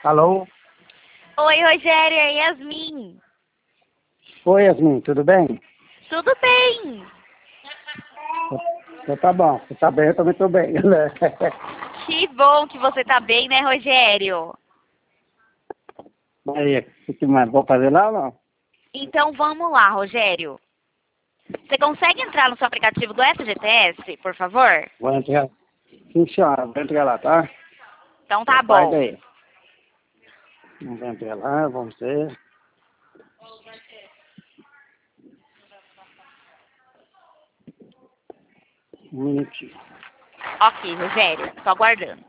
Alô? Oi, Rogério, é Yasmin. Oi, Yasmin, tudo bem? Tudo bem? Então tá bom, você tá bem, eu também tô bem, né? Que bom que você tá bem, né, Rogério? Aí, o que mais? Vou fazer lá ou não? Então vamos lá, Rogério. Você consegue entrar no seu aplicativo do FGTS, por favor? Vou entrar. Sim, senhora, vou entrar lá, tá? Então tá Aguarda bom. aí. Vamos entrar lá, vamos ver. Um minutinho. Ok, Rogério, tô aguardando.